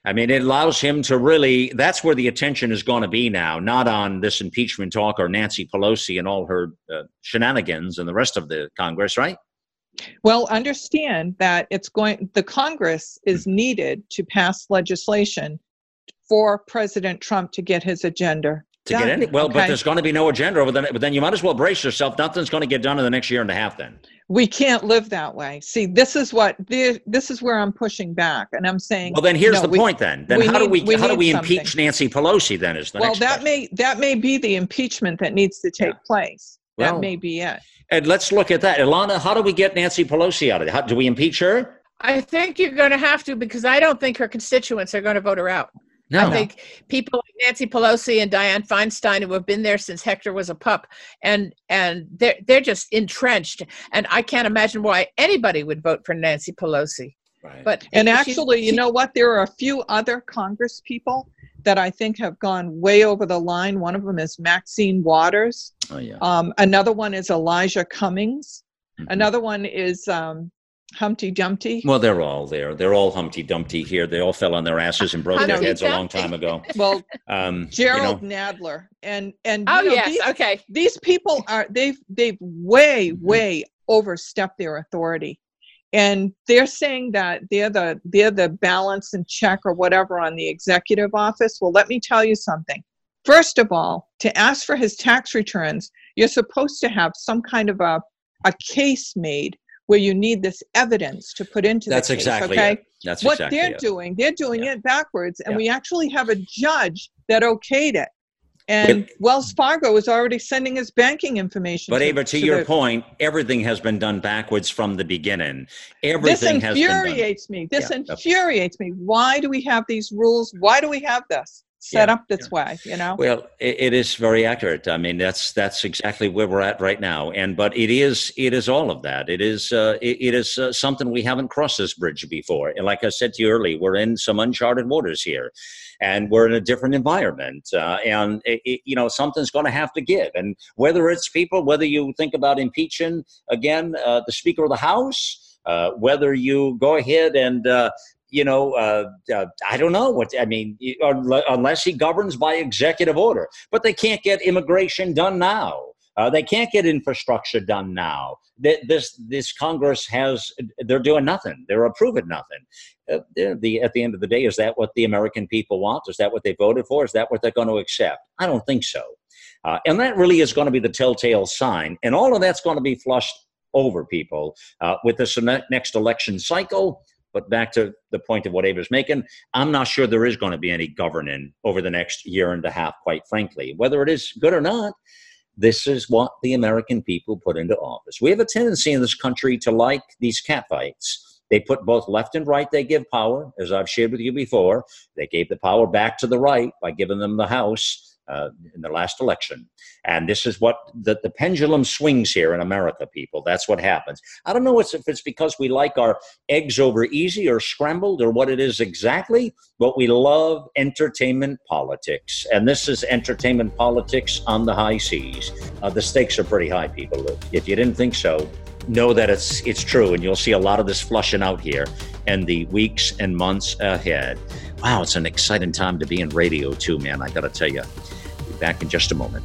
I mean, it allows him to really, that's where the attention is going to be now, not on this impeachment talk or Nancy Pelosi and all her uh, shenanigans and the rest of the Congress, right? Well, understand that it's going, the Congress is needed to pass legislation for President Trump to get his agenda To done. get any, well, okay? but there's going to be no agenda over the, but then you might as well brace yourself. Nothing's going to get done in the next year and a half then. We can't live that way. See, this is what, this is where I'm pushing back. And I'm saying, Well, then here's no, the we, point then. Then we how do need- we, we how do need we something. impeach Nancy Pelosi then is the well, next that question. may, that may be the impeachment that needs to take Yeah. place. Well, that may be it. And let's look at that. Ilana, how do we get Nancy Pelosi out of it? How, do we impeach her? I think you're going to have to, because I don't think her constituents are going to vote her out. No. I think people like Nancy Pelosi and Dianne Feinstein, who have been there since Hector was a pup, and and they're they're just entrenched. And I can't imagine why anybody would vote for Nancy Pelosi. Right. But And she's- actually, you she- know what? There are a few other Congress people that I think have gone way over the line. One of them is Maxine Waters. Oh, yeah. Um, another one is Elijah Cummings. Mhm. Another one is um, Humpty Dumpty. Well, they're all there. They're all Humpty Dumpty here. They all fell on their asses and broke their Humpty heads a long Dumpty. time ago. Well, Um, Gerald You know, Nadler. And and you Oh know, yes, these, okay. these people are they've they've way Mhm. way overstepped their authority. And they're saying that they're the they're the balance and check or whatever on the executive office. Well, let me tell you something. First of all, to ask for his tax returns, you're supposed to have some kind of a a case made where you need this evidence to put into that's the case. exactly okay? it. That's What exactly they're it. doing, they're doing Yeah. it backwards, and Yeah. we actually have a judge that okayed it. And But- Wells Fargo is already sending his banking information. But to, Ava, to to your the, point, everything has been done backwards from the beginning. this Everything has been done. infuriates me. This Yeah, okay. infuriates me. Why do we have these rules? Why do we have this set Yeah, up this way? You know. Well, it, it is very accurate. I mean, that's that's exactly where we're at right now. And but it is it is all of that. It is uh, it, it is uh, something we haven't crossed this bridge before. And like I said to you earlier, we're in some uncharted waters here, and we're in a different environment. Uh, and it, it, you know, something's going to have to give. And whether it's people, whether you think about impeaching again uh, the Speaker of the House, uh, whether you go ahead and uh, you know, uh, uh, I don't know what, I mean, unless he governs by executive order. But they can't get immigration done now. Uh, they can't get infrastructure done now. This this Congress has, they're doing nothing. They're approving nothing. Uh, the, at the end of the day, is that what the American people want? Is that what they voted for? Is that what they're going to accept? I don't think so. Uh, and that really is going to be the telltale sign. And all of that's going to be flushed over, people, uh, with this next election cycle. But back to the point of what Ava's making, I'm not sure there is going to be any governing over the next year and a half, quite frankly. Whether it is good or not, this is what the American people put into office. We have a tendency in this country to like these catfights. They put both left and right, they give power, as I've shared with you before. They gave the power back to the right by giving them the House uh, in the last election. And this is what the, the pendulum swings here in America, people. That's what happens. I don't know if it's because we like our eggs over easy or scrambled or what it is exactly, but we love entertainment politics. And this is entertainment politics on the high seas. Uh, the stakes are pretty high, people. If you didn't think so, know that it's it's true, and you'll see a lot of this flushing out here in the weeks and months ahead. Wow, it's an exciting time to be in radio too, man. I got to tell you. Be back in just a moment.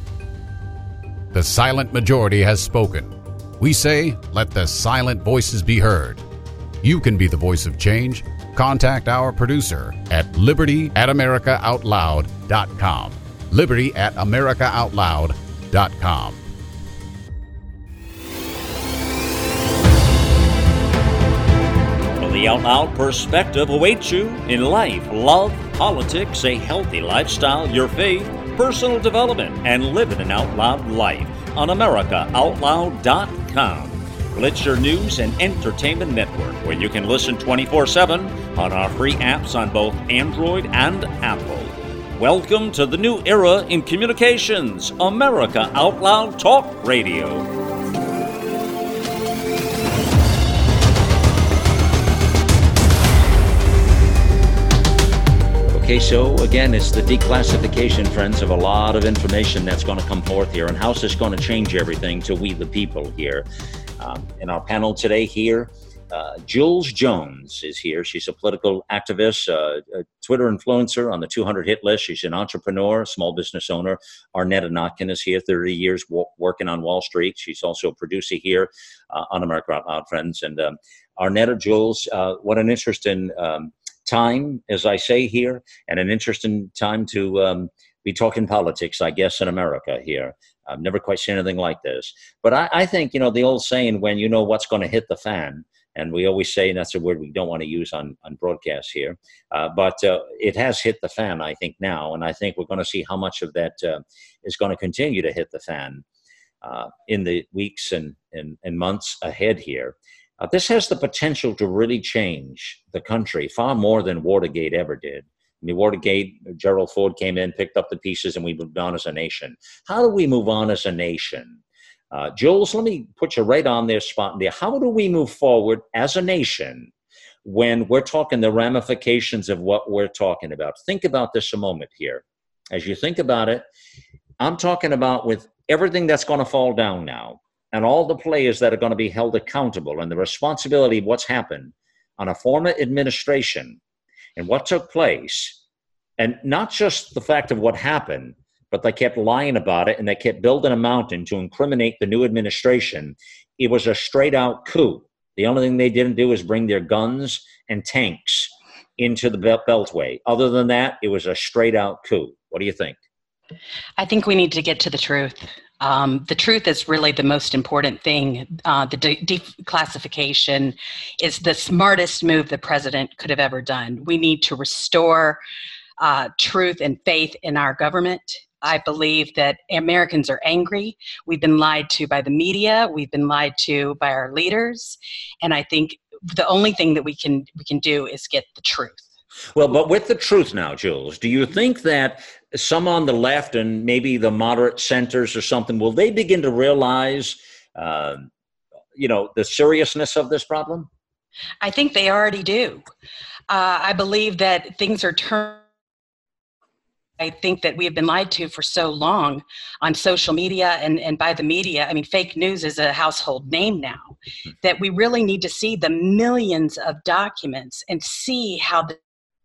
The silent majority has spoken. We say, let the silent voices be heard. You can be the voice of change. Contact our producer at liberty at america out loud dot com. liberty at america out loud dot com. The Out Loud perspective awaits you in life, love, politics, a healthy lifestyle, your faith, personal development, and living an out loud life on america out loud dot com. Well, it's your news and entertainment network where you can listen twenty-four seven on our free apps on both Android and Apple. Welcome to the new era in communications, America Out Loud Talk Radio. Okay, so again, it's the declassification, friends, of a lot of information that's going to come forth here, and how's this going to change everything to we the people here. Um, in our panel today here Uh, Jules Jones is here. She's a political activist, uh, a Twitter influencer on the two hundred hit list. She's an entrepreneur, small business owner. Arnetta Notkin is here, thirty years w- working on Wall Street. She's also a producer here uh, on America Out Loud, friends. And um, Arnetta, Jules, uh, what an interesting um, time, as I say here, and an interesting time to um, be talking politics, I guess, in America here. I've never quite seen anything like this. But I, I think, you know, the old saying, when you know what's going to hit the fan, and we always say, and that's a word we don't want to use on, on broadcasts here, uh, but uh, it has hit the fan, I think, now. And I think we're going to see how much of that uh, is going to continue to hit the fan uh, in the weeks and, and, and months ahead here. Uh, this has the potential to really change the country far more than Watergate ever did. I mean, Watergate, Gerald Ford came in, picked up the pieces, and we moved on as a nation. How do we move on as a nation? Uh, Jules, let me put you right on their spot there. How do we move forward as a nation when we're talking the ramifications of what we're talking about? Think about this a moment here. As you think about it, I'm talking about with everything that's going to fall down now and all the players that are going to be held accountable and the responsibility of what's happened on a former administration and what took place, and not just the fact of what happened, but they kept lying about it and they kept building a mountain to incriminate the new administration. It was a straight out coup. The only thing they didn't do is bring their guns and tanks into the Beltway. Other than that, it was a straight out coup. What do you think? I think we need to get to the truth. Um, the truth is really the most important thing. Uh, the de- declassification is the smartest move the president could have ever done. We need to restore uh, truth and faith in our government. I believe that Americans are angry. We've been lied to by the media. We've been lied to by our leaders. And I think the only thing that we can we can do is get the truth. Well, but with the truth now, Jules, do you think that some on the left and maybe the moderate centers or something, will they begin to realize, uh, you know, the seriousness of this problem? I think they already do. Uh, I believe that things are turning. I think that we have been lied to for so long on social media and, and by the media. I mean, fake news is a household name now, that we really need to see the millions of documents and see how the,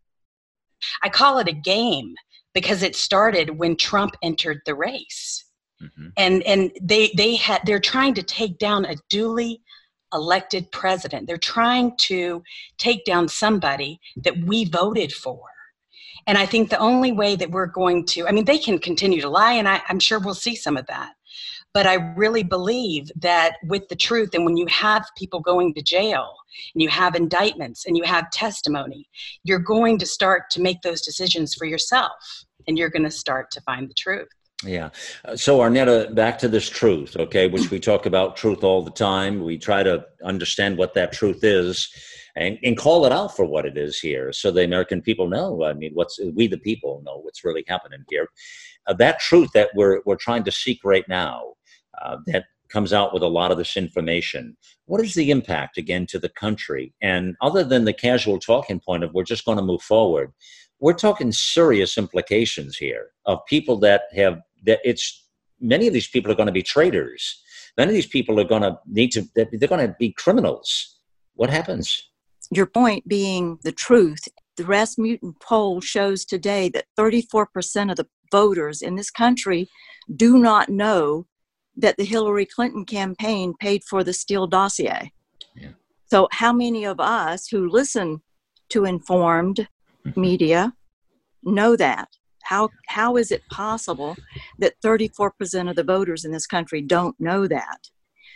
I call it a game because it started when Trump entered the race. Mm-hmm. And and they they had they're trying to take down a duly elected president. They're trying to take down somebody that we voted for. And I think the only way that we're going to, I mean, they can continue to lie, and I, I'm sure we'll see some of that. But I really believe that with the truth, and when you have people going to jail, and you have indictments, and you have testimony, you're going to start to make those decisions for yourself, and you're going to start to find the truth. Yeah. Uh, so, Arnetta, back to this truth, okay, which we talk about truth all the time. We try to understand what that truth is. And, and call it out for what it is here, so the American people know. I mean, what's we the people know what's really happening here. Uh, that truth that we're we're trying to seek right now, uh, that comes out with a lot of this information. What is the impact again to the country? And other than the casual talking point of we're just going to move forward, we're talking serious implications here of people that have that. It's many of these people are going to be traitors. Many of these people are going to need to. They're going to be criminals. What happens? Your point being the truth. The Rasmussen poll shows today that thirty-four percent of the voters in this country do not know that the Hillary Clinton campaign paid for the Steele dossier. Yeah. So how many of us who listen to informed media know that? How how is it possible that thirty-four percent of the voters in this country don't know that?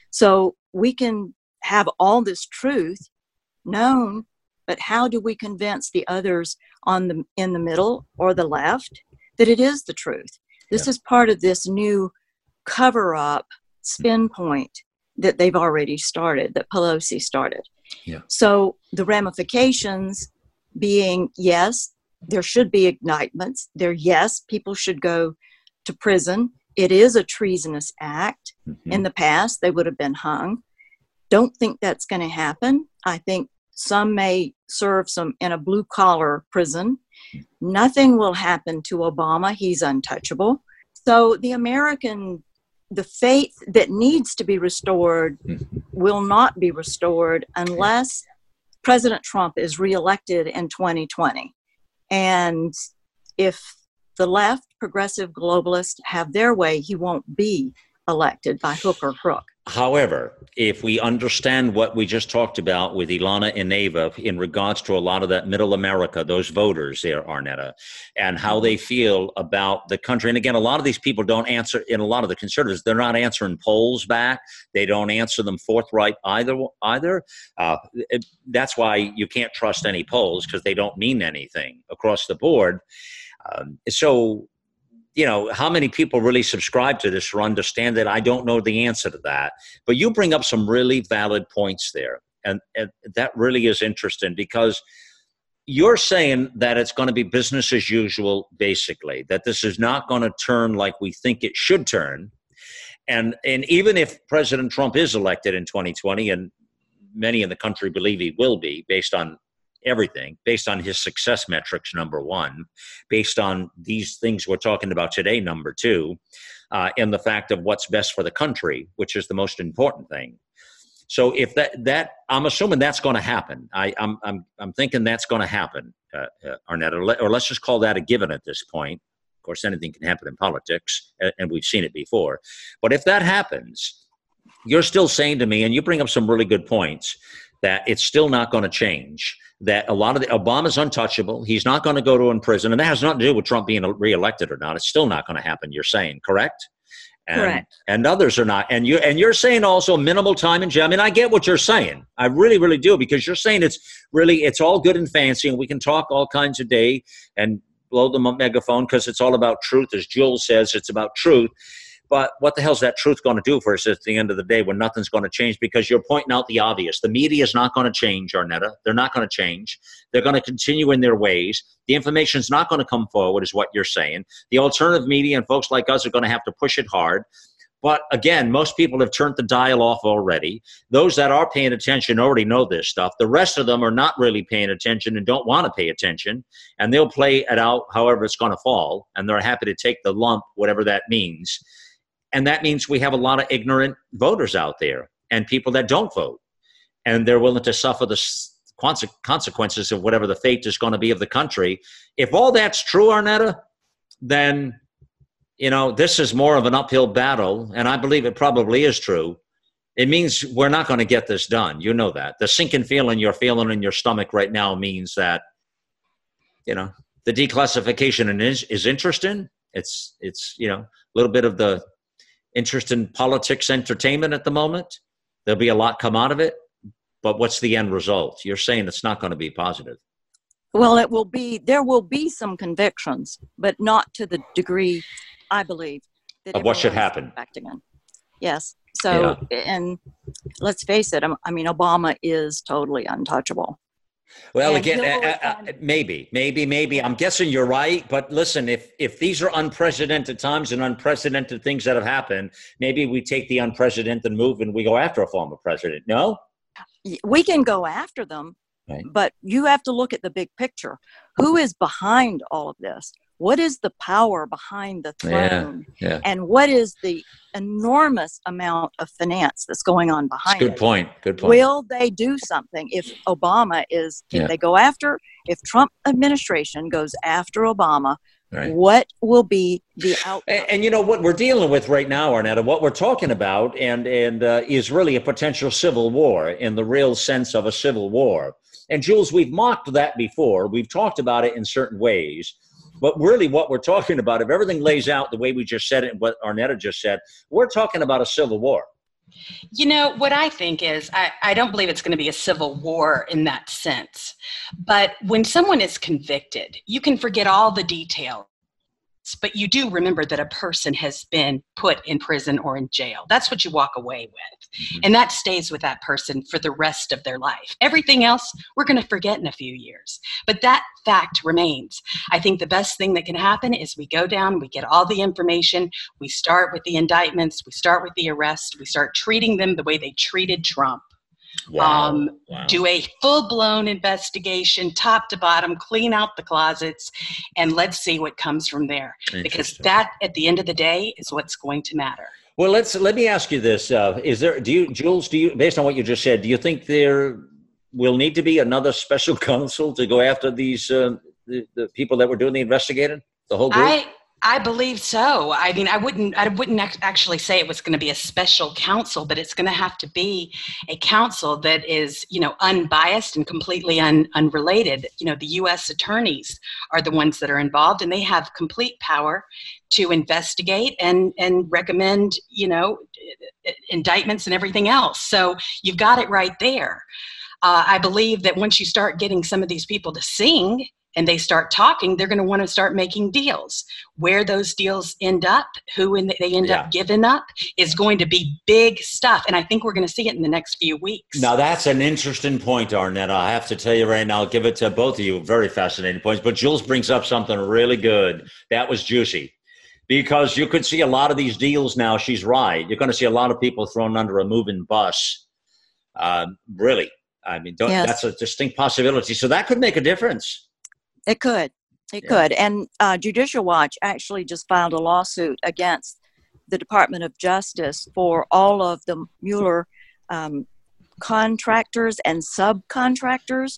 So we can have all this truth known, but how do we convince the others on the in the middle or the left that it is the truth? This yeah. is part of this new cover-up spin point that they've already started, that Pelosi started. Yeah. So the ramifications being, yes, there should be indictments. There, yes, people should go to prison. It is a treasonous act. Mm-hmm. In the past, they would have been hung. Don't think that's going to happen. I think some may serve some in a blue-collar prison. Nothing will happen to Obama. He's untouchable. So the American the faith that needs to be restored will not be restored unless President Trump is reelected in twenty twenty. And if the left, progressive globalists have their way, he won't be elected by hook or crook. However, if we understand what we just talked about with Ilana and Eva in regards to a lot of that middle America, those voters there, Arnetta, and how they feel about the country. And again, a lot of these people don't answer, in a lot of the conservatives, they're not answering polls back. They don't answer them forthright either. either. Uh, it, that's why you can't trust any polls, because they don't mean anything across the board. Um, so, you know, how many people really subscribe to this or understand it? I don't know the answer to that. But you bring up some really valid points there. And, and that really is interesting, because you're saying that it's going to be business as usual, basically, that this is not going to turn like we think it should turn. And, and even if President Trump is elected in twenty twenty, and many in the country believe he will be, based on everything, based on his success metrics, number one, based on these things we're talking about today, number two, uh, and the fact of what's best for the country, which is the most important thing. So if that, that I'm assuming that's going to happen. I, I'm, I'm, I'm thinking that's going to happen, uh, uh, Arnetta, or, let, or let's just call that a given at this point. Of course, anything can happen in politics, and, and we've seen it before. But if that happens, you're still saying to me, and you bring up some really good points, that it's still not going to change, that a lot of the, Obama's untouchable. He's not going to go to in prison. And that has nothing to do with Trump being reelected or not. It's still not going to happen, you're saying, correct? And, Correct. And others are not. And, you, and you're saying also minimal time in jail. I mean, I get what you're saying. I really, really do, because you're saying it's really, it's all good and fancy, and we can talk all kinds of day and blow the megaphone because it's all about truth. As Jules says, it's about truth. But what the hell's that truth going to do for us at the end of the day when nothing's going to change? Because you're pointing out the obvious. The media is not going to change, Arnetta. They're not going to change. They're going to continue in their ways. The information is not going to come forward, is what you're saying. The alternative media and folks like us are going to have to push it hard. But again, most people have turned the dial off already. Those that are paying attention already know this stuff. The rest of them are not really paying attention and don't want to pay attention. And they'll play it out however it's going to fall. And they're happy to take the lump, whatever that means. And that means we have a lot of ignorant voters out there and people that don't vote. And they're willing to suffer the consequences of whatever the fate is going to be of the country. If all that's true, Arnetta, then, you know, this is more of an uphill battle. And I believe it probably is true. It means we're not going to get this done. You know that. The sinking feeling you're feeling in your stomach right now means that, you know, the declassification is, is interesting. It's, it's, you know, a little bit of the interest in politics entertainment at the moment. There'll be a lot come out of it, but what's the end result? You're saying it's not going to be positive. Well, it will be, there will be some convictions, but not to the degree, I believe, that of what should happen. Expecting. Yes. So, yeah. And let's face it, I mean, Obama is totally untouchable. Well, and again, uh, uh, maybe, maybe, maybe. I'm guessing you're right. But listen, if if these are unprecedented times and unprecedented things that have happened, maybe we take the unprecedented move and we go after a former president. No? We can go after them, right. But you have to look at the big picture. Who is behind all of this? What is the power behind the throne? Yeah, yeah. And what is the enormous amount of finance that's going on behind that's a good it? point. Good point. Will they do something if Obama is, if yeah. they go after, if Trump administration goes after Obama, right. What will be the outcome? And, and you know what we're dealing with right now, Arnetta, what we're talking about and, and uh, is really a potential civil war in the real sense of a civil war. And Jules, we've mocked that before. We've talked about it in certain ways. But really what we're talking about, if everything lays out the way we just said it and what Arnetta just said, we're talking about a civil war. You know, what I think is, I, I don't believe it's going to be a civil war in that sense. But when someone is convicted, you can forget all the details. But you do remember that a person has been put in prison or in jail. That's what you walk away with. Mm-hmm. And that stays with that person for the rest of their life. Everything else, we're going to forget in a few years. But that fact remains. I think the best thing that can happen is we go down, we get all the information, we start with the indictments, we start with the arrest, we start treating them the way they treated Trump. Wow. Um, wow. Do a full-blown investigation, top to bottom, clean out the closets, and let's see what comes from there. Because that, at the end of the day, is what's going to matter. Well, let's let me ask you this: uh, Is there? Do you, Jules? Do you, based on what you just said, do you think there will need to be another special counsel to go after these uh, the, the people that were doing the investigating? The whole group. I I believe so. I mean, I wouldn't I wouldn't actually say it was going to be a special counsel, but it's going to have to be a counsel that is, you know, unbiased and completely un, unrelated. You know, the U S attorneys are the ones that are involved, and they have complete power to investigate and and recommend, you know, indictments and everything else. So you've got it right there. Uh, I believe that once you start getting some of these people to sing and they start talking, they're going to want to start making deals. Where those deals end up, who in the, they end Yeah. up giving up, is going to be big stuff. And I think we're going to see it in the next few weeks. Now, that's an interesting point, Arnetta. I have to tell you right now, I'll give it to both of you. Very fascinating points. But Jules brings up something really good. That was juicy. Because you could see a lot of these deals now. She's right. You're going to see a lot of people thrown under a moving bus. Um, really. I mean, don't, Yes. that's a distinct possibility. So that could make a difference. It could. It Yeah. could. And uh, Judicial Watch actually just filed a lawsuit against the Department of Justice for all of the Mueller um, contractors and subcontractors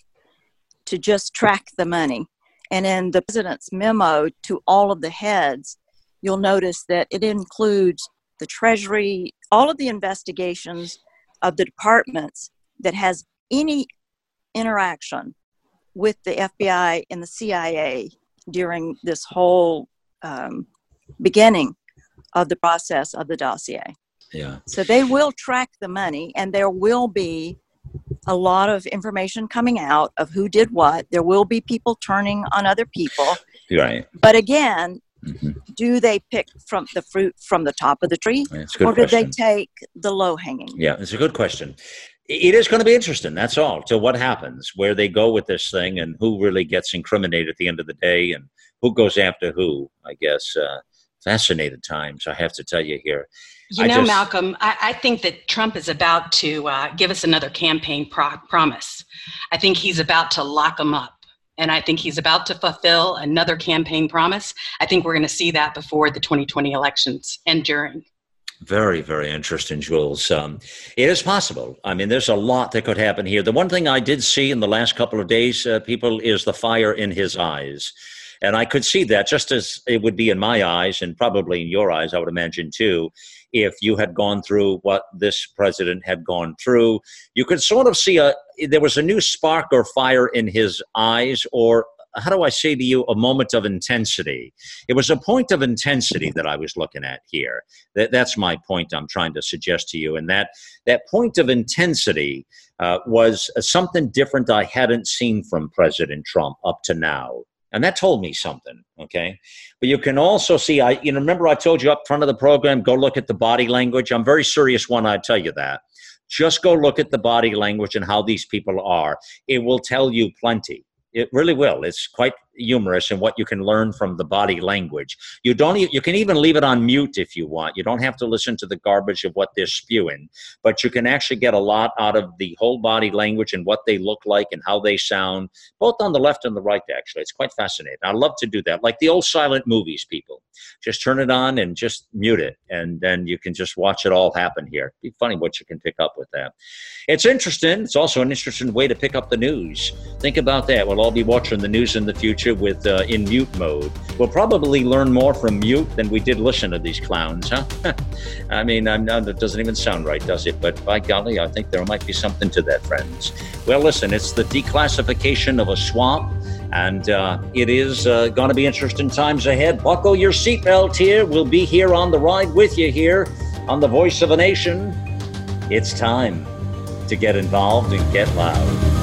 to just track the money. And in the president's memo to all of the heads, you'll notice that it includes the Treasury, all of the investigations of the departments that has any interaction with the F B I and the C I A during this whole um, beginning of the process of the dossier. Yeah. So they will track the money, and there will be a lot of information coming out of who did what. There will be people turning on other people. Right. But again, Mm-hmm. do they pick from the fruit from the top of the tree, That's a good or do they question. take the low hanging? Yeah, it's a good question. It is going to be interesting. That's all. So what happens, where they go with this thing, and who really gets incriminated at the end of the day, and who goes after who, I guess. Uh, fascinated times, I have to tell you here. You I know, just- Malcolm, I, I think that Trump is about to uh, give us another campaign pro- promise. I think he's about to lock them up. And I think he's about to fulfill another campaign promise. I think we're going to see that before the twenty twenty elections and during. Very, very interesting, Jules. Um, it is possible. I mean, there's a lot that could happen here. The one thing I did see in the last couple of days, uh, people, is the fire in his eyes. And I could see that, just as it would be in my eyes and probably in your eyes, I would imagine too, if you had gone through what this president had gone through. You could sort of see a there was a new spark or fire in his eyes, or how do I say to you, a moment of intensity. It was a point of intensity that I was looking at here. That, that's my point I'm trying to suggest to you. And that, that point of intensity uh, was uh, something different I hadn't seen from President Trump up to now. And that told me something, okay? But you can also see, I you know, remember I told you up front of the program, go look at the body language. I'm very serious when I tell you that. Just go look at the body language and how these people are. It will tell you plenty. It really will. It's quite humorous in what you can learn from the body language. You don't. E- you can even leave it on mute if you want. You don't have to listen to the garbage of what they're spewing, but you can actually get a lot out of the whole body language and what they look like and how they sound, both on the left and the right, actually. It's quite fascinating. I love to do that, like the old silent movies, people. Just turn it on and just mute it, and then you can just watch it all happen here. It'd be funny what you can pick up with that. It's interesting. It's also an interesting way to pick up the news. Think about that. We'll all be watching the news in the future with uh, in mute mode. We'll probably learn more from mute than we did listen to these clowns, huh? I mean, I'm not, it doesn't even sound right, does it? But by golly, I think there might be something to that, friends. Well, listen, it's the declassification of a swamp, and uh, it is uh, going to be interesting times ahead. Buckle your seatbelt here. We'll be here on the ride with you here on the Voice of a Nation. It's time to get involved and get loud.